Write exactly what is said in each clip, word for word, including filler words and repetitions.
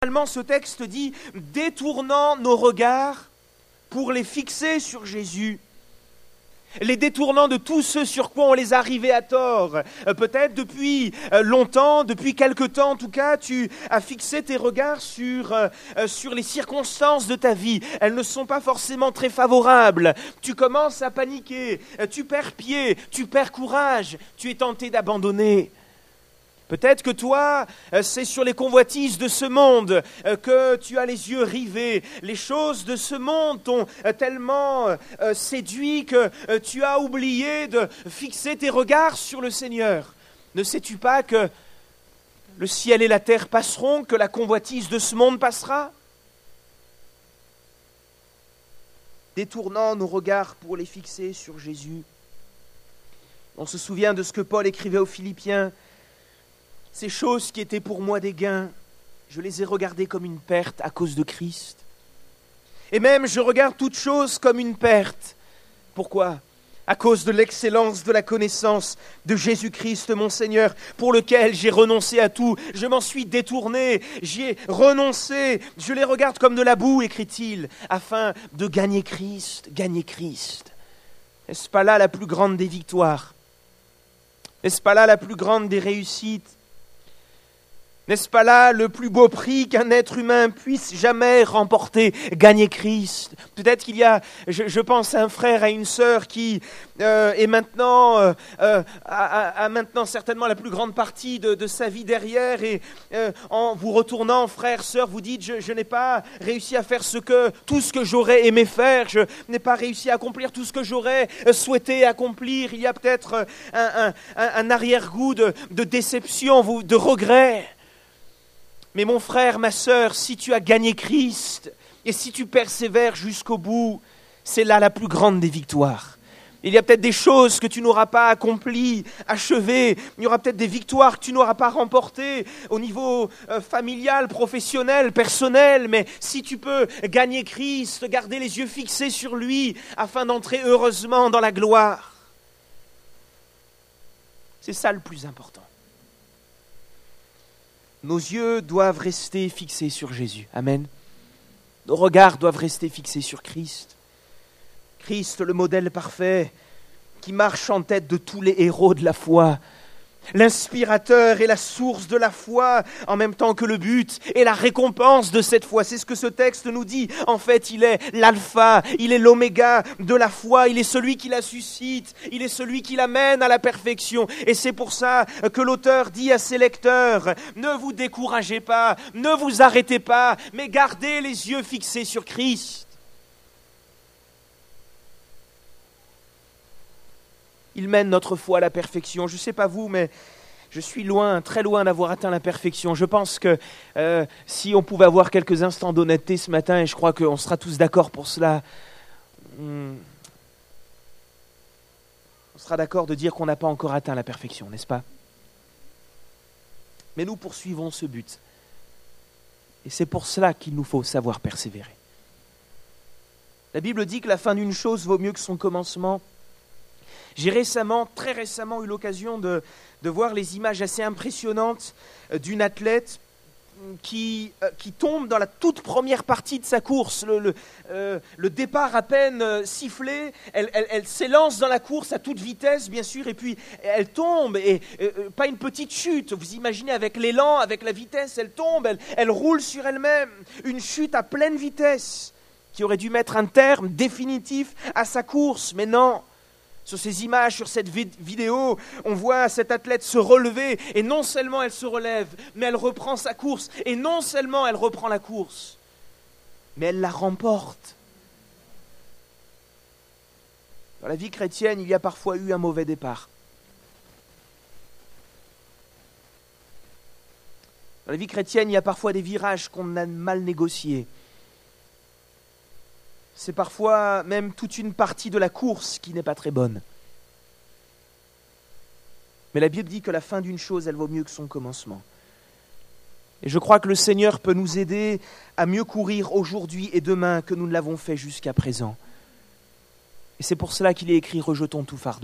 Finalement, ce texte dit « détournant nos regards pour les fixer sur Jésus ». Les détournant de tous ceux sur quoi on les a rivés à tort. Euh, peut-être depuis euh, longtemps, depuis quelque temps en tout cas, tu as fixé tes regards sur, euh, euh, sur les circonstances de ta vie. Elles ne sont pas forcément très favorables. Tu commences à paniquer, euh, tu perds pied, tu perds courage, tu es tenté d'abandonner. Peut-être que toi, c'est sur les convoitises de ce monde que tu as les yeux rivés. Les choses de ce monde t'ont tellement séduit que tu as oublié de fixer tes regards sur le Seigneur. Ne sais-tu pas que le ciel et la terre passeront, que la convoitise de ce monde passera ? Détournant nos regards pour les fixer sur Jésus. On se souvient de ce que Paul écrivait aux Philippiens. Ces choses qui étaient pour moi des gains, je les ai regardées comme une perte à cause de Christ. Et même je regarde toutes choses comme une perte. Pourquoi ? À cause de l'excellence de la connaissance de Jésus-Christ mon Seigneur, pour lequel j'ai renoncé à tout. Je m'en suis détourné, j'y ai renoncé. Je les regarde comme de la boue, écrit-il, afin de gagner Christ, gagner Christ. N'est-ce pas là la plus grande des victoires ? N'est-ce pas là la plus grande des réussites ? N'est-ce pas là le plus beau prix qu'un être humain puisse jamais remporter, gagner Christ ? Peut-être qu'il y a, je, je pense à un frère, à une sœur qui euh, est maintenant, euh, euh, a, a maintenant certainement la plus grande partie de, de sa vie derrière et euh, en vous retournant, frère, sœur, vous dites, je, je n'ai pas réussi à faire ce que, tout ce que j'aurais aimé faire, je n'ai pas réussi à accomplir tout ce que j'aurais souhaité accomplir. Il y a peut-être un, un, un, un arrière-goût de, de déception, de regret. Mais mon frère, ma sœur, si tu as gagné Christ et si tu persévères jusqu'au bout, c'est là la plus grande des victoires. Il y a peut-être des choses que tu n'auras pas accomplies, achevées. Il y aura peut-être des victoires que tu n'auras pas remportées au niveau euh, familial, professionnel, personnel. Mais si tu peux gagner Christ, garder les yeux fixés sur lui afin d'entrer heureusement dans la gloire, c'est ça le plus important. Nos yeux doivent rester fixés sur Jésus. Amen. Nos regards doivent rester fixés sur Christ. Christ, le modèle parfait, qui marche en tête de tous les héros de la foi. L'inspirateur et la source de la foi, en même temps que le but et la récompense de cette foi. C'est ce que ce texte nous dit. En fait, il est l'alpha, il est l'oméga de la foi, il est celui qui la suscite, il est celui qui l'amène à la perfection. Et c'est pour ça que l'auteur dit à ses lecteurs, ne vous découragez pas, ne vous arrêtez pas, mais gardez les yeux fixés sur Christ. Il mène notre foi à la perfection. Je ne sais pas vous, mais je suis loin, très loin d'avoir atteint la perfection. Je pense que euh, si on pouvait avoir quelques instants d'honnêteté ce matin, et je crois qu'on sera tous d'accord pour cela, on sera d'accord de dire qu'on n'a pas encore atteint la perfection, n'est-ce pas ? Mais nous poursuivons ce but. Et c'est pour cela qu'il nous faut savoir persévérer. La Bible dit que la fin d'une chose vaut mieux que son commencement. J'ai récemment, très récemment, eu l'occasion de, de voir les images assez impressionnantes d'une athlète qui, euh, qui tombe dans la toute première partie de sa course. Le, le, euh, le départ à peine euh, sifflé, elle, elle, elle s'élance dans la course à toute vitesse, bien sûr, et puis elle tombe, et euh, pas une petite chute. Vous imaginez, avec l'élan, avec la vitesse, elle tombe, elle, elle roule sur elle-même. Une chute à pleine vitesse qui aurait dû mettre un terme définitif à sa course, mais non. Sur ces images, sur cette vidéo, on voit cette athlète se relever et non seulement elle se relève, mais elle reprend sa course. Et non seulement elle reprend la course, mais elle la remporte. Dans la vie chrétienne, il y a parfois eu un mauvais départ. Dans la vie chrétienne, il y a parfois des virages qu'on a mal négociés. C'est parfois même toute une partie de la course qui n'est pas très bonne. Mais la Bible dit que la fin d'une chose, elle vaut mieux que son commencement. Et je crois que le Seigneur peut nous aider à mieux courir aujourd'hui et demain que nous ne l'avons fait jusqu'à présent. Et c'est pour cela qu'il est écrit « Rejetons tout fardeau ».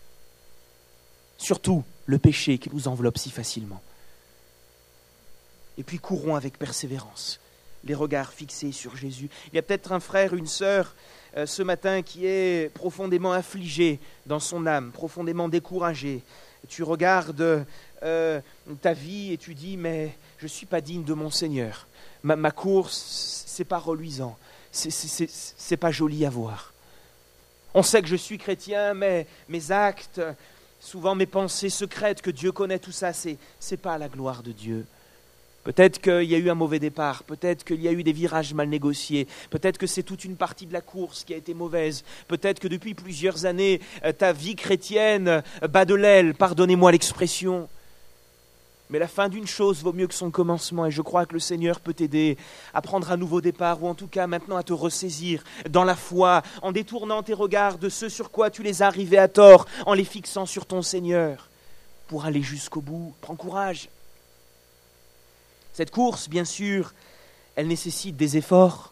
Surtout le péché qui nous enveloppe si facilement. Et puis courons avec persévérance, les regards fixés sur Jésus. Il y a peut-être un frère, une sœur, euh, ce matin qui est profondément affligé dans son âme, profondément découragé. Tu regardes euh, ta vie et tu dis, mais je ne suis pas digne de mon Seigneur. Ma, ma course, c'est pas reluisant, c'est, c'est, c'est, c'est pas joli à voir. On sait que je suis chrétien, mais mes actes, souvent mes pensées secrètes, que Dieu connaît, tout ça, c'est, c'est pas à la gloire de Dieu. Peut-être qu'il y a eu un mauvais départ, peut-être qu'il y a eu des virages mal négociés, peut-être que c'est toute une partie de la course qui a été mauvaise, peut-être que depuis plusieurs années, ta vie chrétienne bat de l'aile, pardonnez-moi l'expression. Mais la fin d'une chose vaut mieux que son commencement, et je crois que le Seigneur peut t'aider à prendre un nouveau départ, ou en tout cas maintenant à te ressaisir dans la foi, en détournant tes regards de ce sur quoi tu les as rivés à tort, en les fixant sur ton Seigneur, pour aller jusqu'au bout. Prends courage. Cette course, bien sûr, elle nécessite des efforts.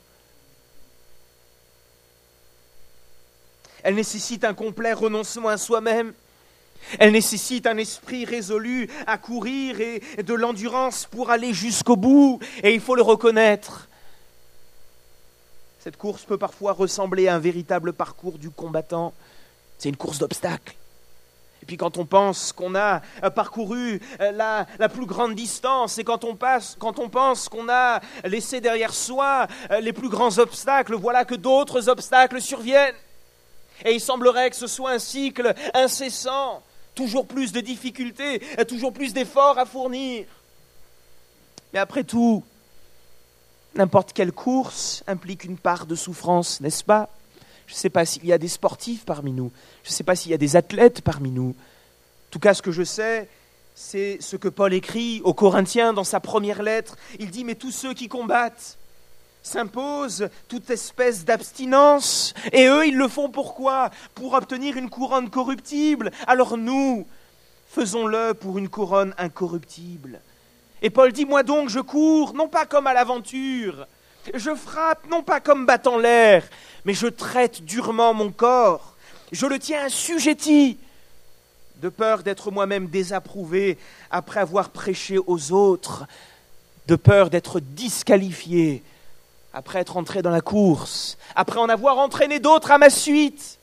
Elle nécessite un complet renoncement à soi-même. Elle nécessite un esprit résolu à courir et de l'endurance pour aller jusqu'au bout. Et il faut le reconnaître. Cette course peut parfois ressembler à un véritable parcours du combattant. C'est une course d'obstacles. Et puis quand on pense qu'on a parcouru la, la plus grande distance et quand on, passe, quand on pense qu'on a laissé derrière soi les plus grands obstacles, voilà que d'autres obstacles surviennent. Et il semblerait que ce soit un cycle incessant, toujours plus de difficultés, toujours plus d'efforts à fournir. Mais après tout, n'importe quelle course implique une part de souffrance, n'est-ce pas ? Je ne sais pas s'il y a des sportifs parmi nous. Je ne sais pas s'il y a des athlètes parmi nous. En tout cas, ce que je sais, c'est ce que Paul écrit aux Corinthiens dans sa première lettre. Il dit, mais tous ceux qui combattent s'imposent toute espèce d'abstinence. Et eux, ils le font pourquoi ? Pour obtenir une couronne corruptible. Alors nous, faisons-le pour une couronne incorruptible. Et Paul dit, moi donc, je cours, non pas comme à l'aventure. Je frappe, non pas comme battant l'air, mais je traite durement mon corps. Je le tiens assujetti, de peur d'être moi-même désapprouvé après avoir prêché aux autres, de peur d'être disqualifié après être entré dans la course, après en avoir entraîné d'autres à ma suite.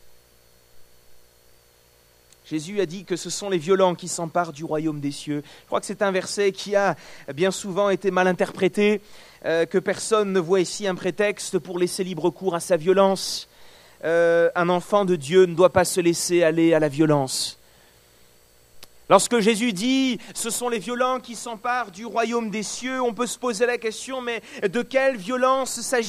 Jésus a dit que ce sont les violents qui s'emparent du royaume des cieux. Je crois que c'est un verset qui a bien souvent été mal interprété, euh, que personne ne voit ici un prétexte pour laisser libre cours à sa violence. Euh, un enfant de Dieu ne doit pas se laisser aller à la violence. Lorsque Jésus dit « ce sont les violents qui s'emparent du royaume des cieux », on peut se poser la question « mais de quelle violence s'agit-il » ?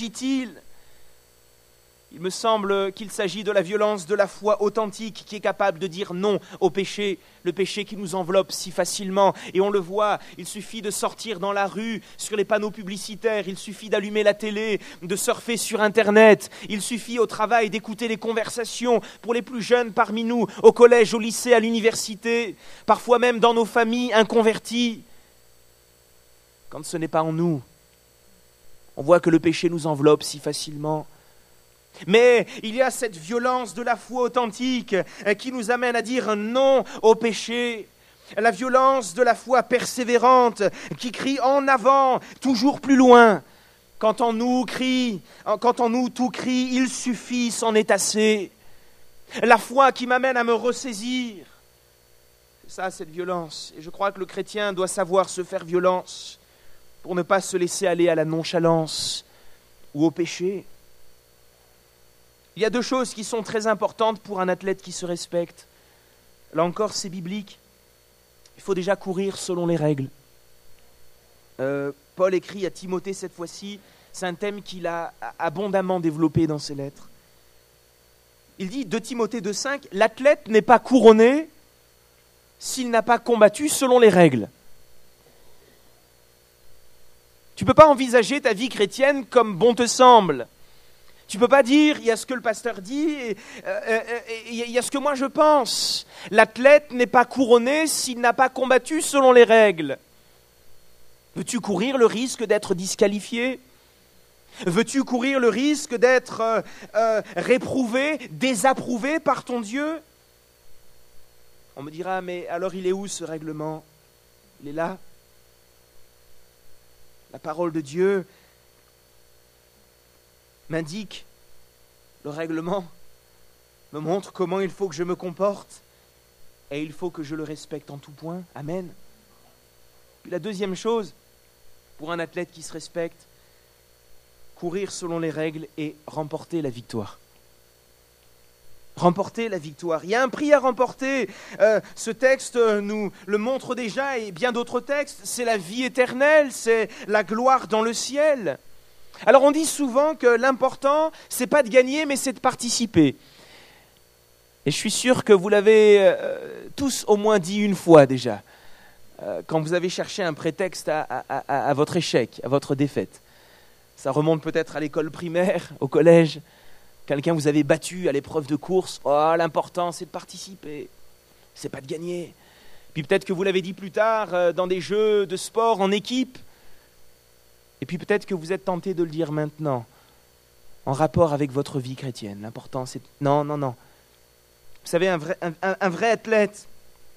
Il me semble qu'il s'agit de la violence de la foi authentique qui est capable de dire non au péché, le péché qui nous enveloppe si facilement. Et on le voit, il suffit de sortir dans la rue, sur les panneaux publicitaires, il suffit d'allumer la télé, de surfer sur Internet, il suffit au travail d'écouter les conversations pour les plus jeunes parmi nous, au collège, au lycée, à l'université, parfois même dans nos familles inconverties. Quand ce n'est pas en nous, on voit que le péché nous enveloppe si facilement. Mais il y a cette violence de la foi authentique qui nous amène à dire non au péché. La violence de la foi persévérante qui crie en avant, toujours plus loin. Quand en nous crie, quand en nous tout crie, il suffit, c'en est assez. La foi qui m'amène à me ressaisir. C'est ça, cette violence. Et je crois que le chrétien doit savoir se faire violence pour ne pas se laisser aller à la nonchalance ou au péché. Il y a deux choses qui sont très importantes pour un athlète qui se respecte. Là encore, c'est biblique. Il faut déjà courir selon les règles. Euh, Paul écrit à Timothée cette fois-ci, c'est un thème qu'il a abondamment développé dans ses lettres. Il dit, deux Timothée deux cinq, l'athlète n'est pas couronné s'il n'a pas combattu selon les règles. Tu ne peux pas envisager ta vie chrétienne comme bon te semble. Tu ne peux pas dire, il y a ce que le pasteur dit, et, euh, euh, et il y a ce que moi je pense. L'athlète n'est pas couronné s'il n'a pas combattu selon les règles. Veux-tu courir le risque d'être disqualifié ? Veux-tu courir le risque d'être euh, euh, réprouvé, désapprouvé par ton Dieu ? On me dira, mais alors il est où ce règlement ? Il est là. La parole de Dieu m'indique le règlement, me montre comment il faut que je me comporte et il faut que je le respecte en tout point. Amen. Puis la deuxième chose, pour un athlète qui se respecte, courir selon les règles et remporter la victoire. Remporter la victoire. Il y a un prix à remporter. Euh, ce texte nous le montre déjà et bien d'autres textes. C'est la vie éternelle, c'est la gloire dans le ciel. Alors on dit souvent que l'important, c'est pas de gagner, mais c'est de participer. Et je suis sûr que vous l'avez euh, tous au moins dit une fois déjà, euh, quand vous avez cherché un prétexte à, à, à, à votre échec, à votre défaite. Ça remonte peut-être à l'école primaire, au collège. Quelqu'un vous avait battu à l'épreuve de course. Oh, l'important, c'est de participer. C'est pas de gagner. Puis peut-être que vous l'avez dit plus tard euh, dans des jeux de sport en équipe. Et puis peut-être que vous êtes tenté de le dire maintenant, en rapport avec votre vie chrétienne. L'important, c'est... Non, non, non. Vous savez, un vrai, un, un vrai athlète,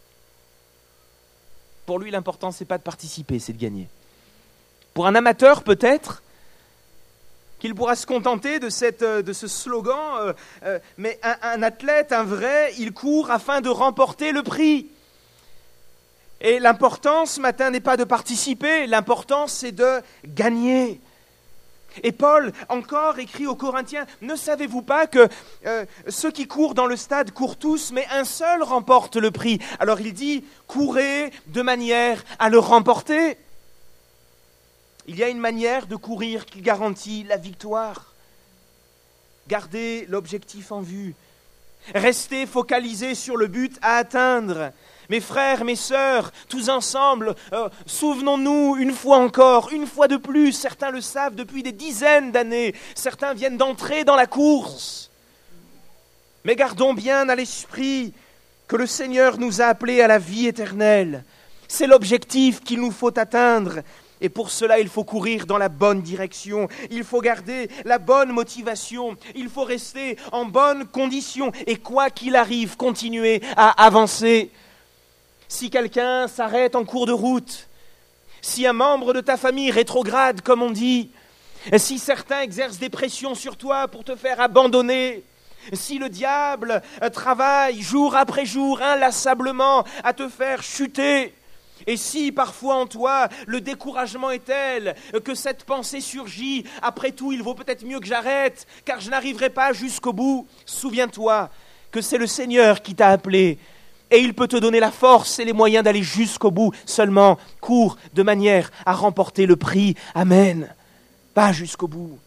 pour lui, l'important, c'est pas de participer, c'est de gagner. Pour un amateur, peut-être, qu'il pourra se contenter de, cette, de ce slogan, euh, euh, mais un, un athlète, un vrai, il court afin de remporter le prix. Et l'important ce matin n'est pas de participer, l'important c'est de gagner. Et Paul encore écrit aux Corinthiens, ne savez-vous pas que euh, ceux qui courent dans le stade courent tous, mais un seul remporte le prix. Alors il dit, courez de manière à le remporter. Il y a une manière de courir qui garantit la victoire. Gardez l'objectif en vue. Restez focalisés sur le but à atteindre. Mes frères, mes sœurs, tous ensemble, euh, souvenons-nous une fois encore, une fois de plus, certains le savent depuis des dizaines d'années, certains viennent d'entrer dans la course. Mais gardons bien à l'esprit que le Seigneur nous a appelés à la vie éternelle. C'est l'objectif qu'il nous faut atteindre. Et pour cela, il faut courir dans la bonne direction, il faut garder la bonne motivation, il faut rester en bonne condition et quoi qu'il arrive, continuer à avancer. Si quelqu'un s'arrête en cours de route, si un membre de ta famille rétrograde, comme on dit, si certains exercent des pressions sur toi pour te faire abandonner, si le diable travaille jour après jour inlassablement à te faire chuter, et si parfois en toi le découragement est tel que cette pensée surgit, après tout il vaut peut-être mieux que j'arrête car je n'arriverai pas jusqu'au bout, souviens-toi que c'est le Seigneur qui t'a appelé et il peut te donner la force et les moyens d'aller jusqu'au bout, seulement cours de manière à remporter le prix, amen, pas jusqu'au bout.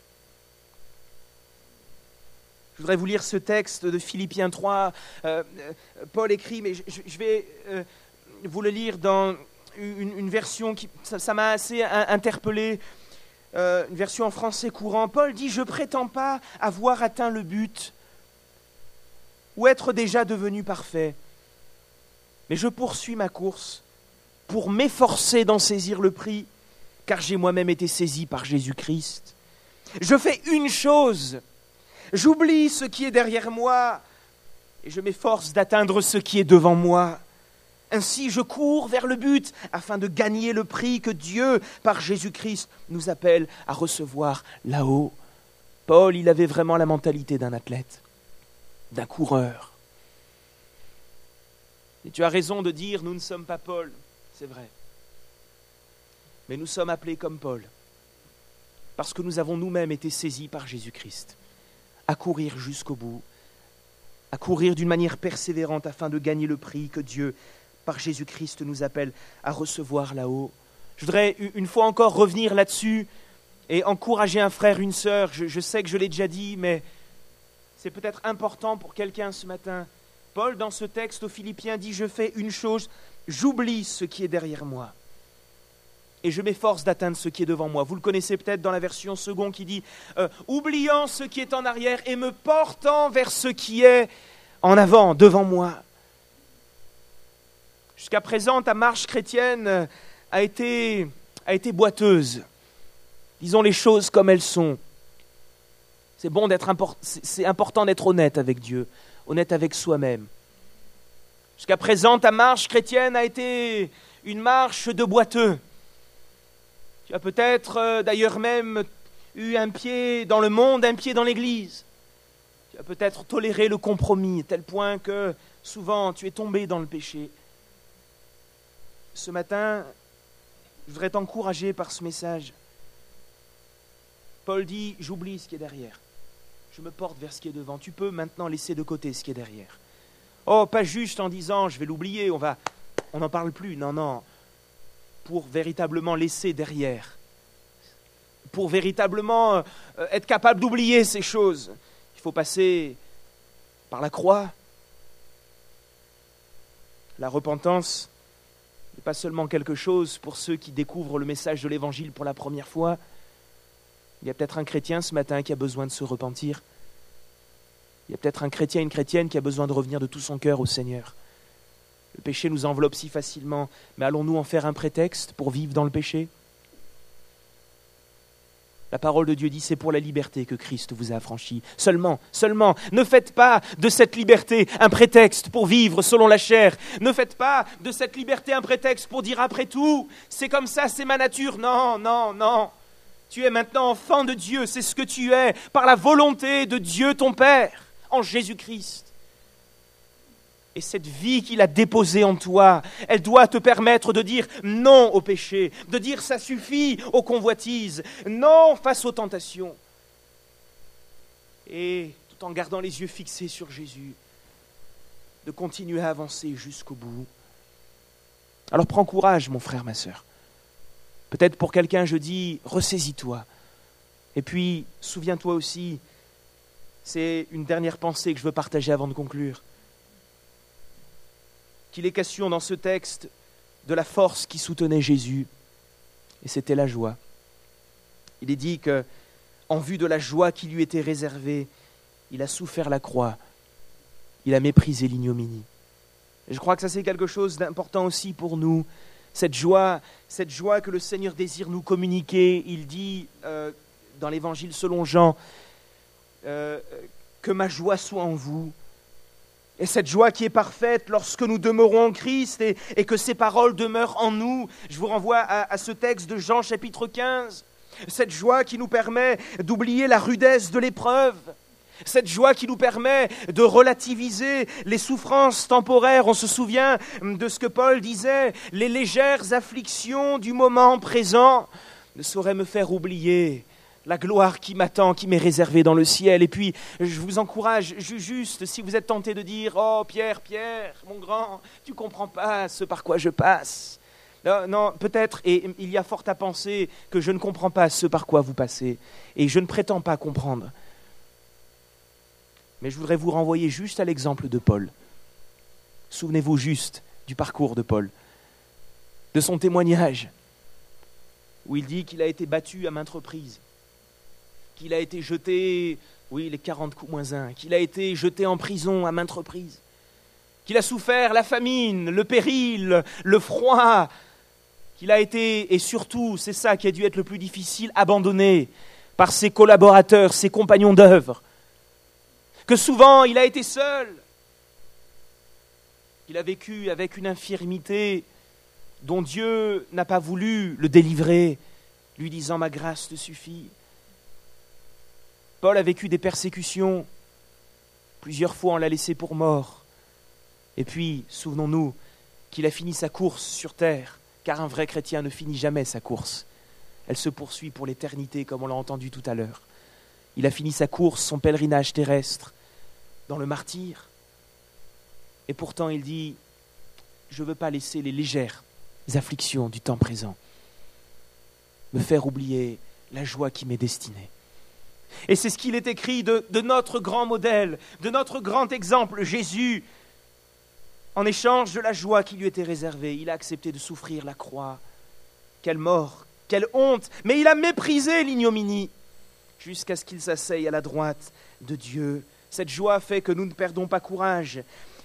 Je voudrais vous lire ce texte de Philippiens trois, euh, Paul écrit, mais je, je vais... Euh, vous le lire dans une, une version qui ça, ça m'a assez interpellé, euh, une version en français courant. Paul dit « Je prétends pas avoir atteint le but ou être déjà devenu parfait, mais je poursuis ma course pour m'efforcer d'en saisir le prix, car j'ai moi-même été saisi par Jésus-Christ. Je fais une chose, j'oublie ce qui est derrière moi et je m'efforce d'atteindre ce qui est devant moi. Ainsi, je cours vers le but afin de gagner le prix que Dieu, par Jésus-Christ, nous appelle à recevoir là-haut. » Paul, il avait vraiment la mentalité d'un athlète, d'un coureur. Et tu as raison de dire, nous ne sommes pas Paul, c'est vrai. Mais nous sommes appelés comme Paul, parce que nous avons nous-mêmes été saisis par Jésus-Christ, à courir jusqu'au bout, à courir d'une manière persévérante afin de gagner le prix que Dieu, par Jésus-Christ, nous appelle à recevoir là-haut. Je voudrais une fois encore revenir là-dessus et encourager un frère, une sœur. Je, je sais que je l'ai déjà dit, mais c'est peut-être important pour quelqu'un ce matin. Paul, dans ce texte aux Philippiens, dit « Je fais une chose, j'oublie ce qui est derrière moi et je m'efforce d'atteindre ce qui est devant moi. » Vous le connaissez peut-être dans la version seconde qui dit euh, « Oubliant ce qui est en arrière et me portant vers ce qui est en avant, devant moi. » Jusqu'à présent, ta marche chrétienne a été, a été boiteuse. Disons les choses comme elles sont. C'est bon d'être import- c'est important d'être honnête avec Dieu, honnête avec soi-même. Jusqu'à présent, ta marche chrétienne a été une marche de boiteux. Tu as peut-être euh, d'ailleurs même eu un pied dans le monde, un pied dans l'Église. Tu as peut-être toléré le compromis, à tel point que souvent tu es tombé dans le péché. Ce matin, je voudrais t'encourager par ce message. Paul dit, j'oublie ce qui est derrière. Je me porte vers ce qui est devant. Tu peux maintenant laisser de côté ce qui est derrière. Oh, pas juste en disant, je vais l'oublier, on va, on n'en parle plus. Non, non. Pour véritablement laisser derrière. Pour véritablement euh, être capable d'oublier ces choses. Il faut passer par la croix. La repentance n'est pas seulement quelque chose pour ceux qui découvrent le message de l'Évangile pour la première fois. Il y a peut-être un chrétien ce matin qui a besoin de se repentir. Il y a peut-être un chrétien, une chrétienne qui a besoin de revenir de tout son cœur au Seigneur. Le péché nous enveloppe si facilement, mais allons-nous en faire un prétexte pour vivre dans le péché ? La parole de Dieu dit, c'est pour la liberté que Christ vous a affranchis. Seulement, seulement, ne faites pas de cette liberté un prétexte pour vivre selon la chair. Ne faites pas de cette liberté un prétexte pour dire après tout, c'est comme ça, c'est ma nature. Non, non, non. Tu es maintenant enfant de Dieu, c'est ce que tu es, par la volonté de Dieu ton Père, en Jésus-Christ. Et cette vie qu'il a déposée en toi, elle doit te permettre de dire non au péché, de dire ça suffit aux convoitises, non face aux tentations. Et tout en gardant les yeux fixés sur Jésus, de continuer à avancer jusqu'au bout. Alors prends courage, mon frère, ma sœur. Peut-être pour quelqu'un, je dis, ressaisis-toi. Et puis, souviens-toi aussi, c'est une dernière pensée que je veux partager avant de conclure, qu'il est question dans ce texte de la force qui soutenait Jésus, et c'était la joie. Il est dit que, en vue de la joie qui lui était réservée, il a souffert la croix, il a méprisé l'ignominie. Et je crois que ça c'est quelque chose d'important aussi pour nous. Cette joie, cette joie que le Seigneur désire nous communiquer, il dit euh, dans l'Évangile selon Jean, euh, que ma joie soit en vous. Et cette joie qui est parfaite lorsque nous demeurons en Christ et, et que ses paroles demeurent en nous. Je vous renvoie à, à ce texte de Jean chapitre quinze. Cette joie qui nous permet d'oublier la rudesse de l'épreuve. Cette joie qui nous permet de relativiser les souffrances temporaires. On se souvient de ce que Paul disait, les légères afflictions du moment présent ne sauraient me faire oublier la gloire qui m'attend, qui m'est réservée dans le ciel. Et puis, je vous encourage, juste, si vous êtes tenté de dire « Oh, Pierre, Pierre, mon grand, tu ne comprends pas ce par quoi je passe. » Non, non, peut-être, et il y a fort à penser que je ne comprends pas ce par quoi vous passez. Et je ne prétends pas comprendre. Mais je voudrais vous renvoyer juste à l'exemple de Paul. Souvenez-vous juste du parcours de Paul, de son témoignage, où il dit qu'il a été battu à maintes reprises, qu'il a été jeté, oui, les quarante coups moins un, qu'il a été jeté en prison à maintes reprises, qu'il a souffert la famine, le péril, le froid, qu'il a été, et surtout, c'est ça qui a dû être le plus difficile, abandonné par ses collaborateurs, ses compagnons d'œuvre, que souvent il a été seul, qu'il a vécu avec une infirmité dont Dieu n'a pas voulu le délivrer, lui disant « Ma grâce te suffit ». Paul a vécu des persécutions, plusieurs fois on l'a laissé pour mort. Et puis, souvenons-nous qu'il a fini sa course sur terre, car un vrai chrétien ne finit jamais sa course. Elle se poursuit pour l'éternité, comme on l'a entendu tout à l'heure. Il a fini sa course, son pèlerinage terrestre, dans le martyre. Et pourtant, il dit, je ne veux pas laisser les légères afflictions du temps présent me faire oublier la joie qui m'est destinée. Et c'est ce qu'il est écrit de, de notre grand modèle, de notre grand exemple, Jésus. En échange de la joie qui lui était réservée, il a accepté de souffrir la croix. Quelle mort, quelle honte, mais il a méprisé l'ignominie jusqu'à ce qu'il s'asseye à la droite de Dieu. Cette joie fait que nous ne perdons pas courage.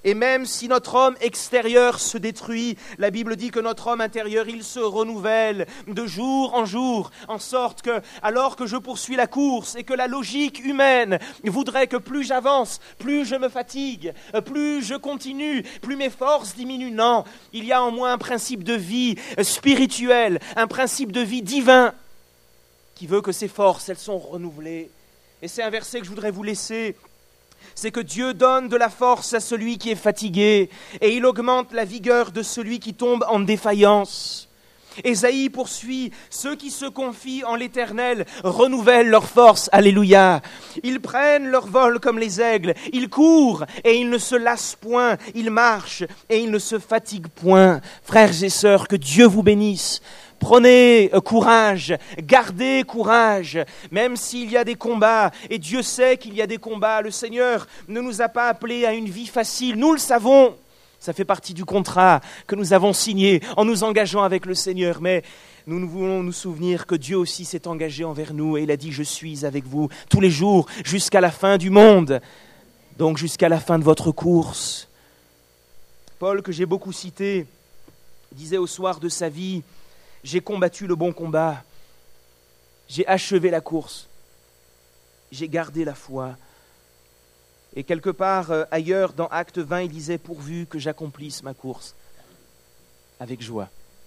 Et même si notre homme extérieur se détruit, la Bible dit que notre homme intérieur, il se renouvelle de jour en jour, en sorte que, alors que je poursuis la course et que la logique humaine voudrait que plus j'avance, plus je me fatigue, plus je continue, plus mes forces diminuent. Non, il y a en moi un principe de vie spirituel, un principe de vie divin qui veut que ces forces, elles sont renouvelées. Et c'est un verset que je voudrais vous laisser. C'est que Dieu donne de la force à celui qui est fatigué et il augmente la vigueur de celui qui tombe en défaillance. Ésaïe poursuit, ceux qui se confient en l'Éternel renouvellent leur force, alléluia. Ils prennent leur vol comme les aigles, ils courent et ils ne se lassent point, ils marchent et ils ne se fatiguent point. Frères et sœurs, que Dieu vous bénisse. Prenez courage, gardez courage, même s'il y a des combats, et Dieu sait qu'il y a des combats. Le Seigneur ne nous a pas appelés à une vie facile, nous le savons. Ça fait partie du contrat que nous avons signé en nous engageant avec le Seigneur. Mais nous, nous voulons nous souvenir que Dieu aussi s'est engagé envers nous et il a dit « Je suis avec vous tous les jours jusqu'à la fin du monde ». Donc jusqu'à la fin de votre course. Paul, que j'ai beaucoup cité, disait au soir de sa vie « J'ai combattu le bon combat, j'ai achevé la course, j'ai gardé la foi. » Et quelque part euh, ailleurs, dans Acte vingt, il disait « Pourvu que j'accomplisse ma course avec joie. »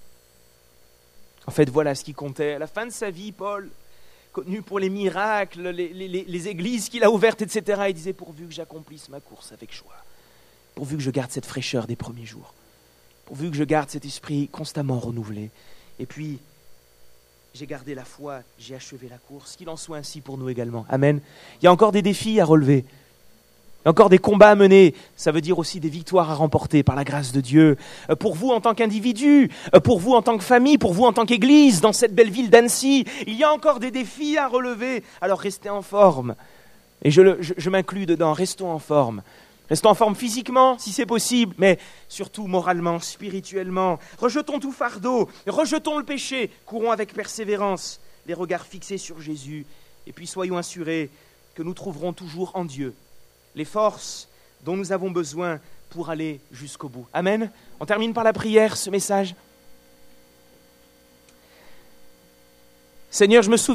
En fait, voilà ce qui comptait. À la fin de sa vie, Paul, connu pour les miracles, les, les, les églises qu'il a ouvertes, et cetera, il disait « Pourvu que j'accomplisse ma course avec joie. Pourvu que je garde cette fraîcheur des premiers jours. Pourvu que je garde cet esprit constamment renouvelé. » Et puis, j'ai gardé la foi, j'ai achevé la course. Qu'il en soit ainsi pour nous également. Amen. Il y a encore des défis à relever. Il y a encore des combats à mener. Ça veut dire aussi des victoires à remporter par la grâce de Dieu. Pour vous en tant qu'individu, pour vous en tant que famille, pour vous en tant qu'église, dans cette belle ville d'Annecy, il y a encore des défis à relever. Alors restez en forme. Et je, le, je, je m'inclus dedans, restons en forme. Restons en forme physiquement, si c'est possible, mais surtout moralement, spirituellement. Rejetons tout fardeau, rejetons le péché, courons avec persévérance, les regards fixés sur Jésus, et puis soyons assurés que nous trouverons toujours en Dieu les forces dont nous avons besoin pour aller jusqu'au bout. Amen. On termine par la prière, ce message. Seigneur, je me souviens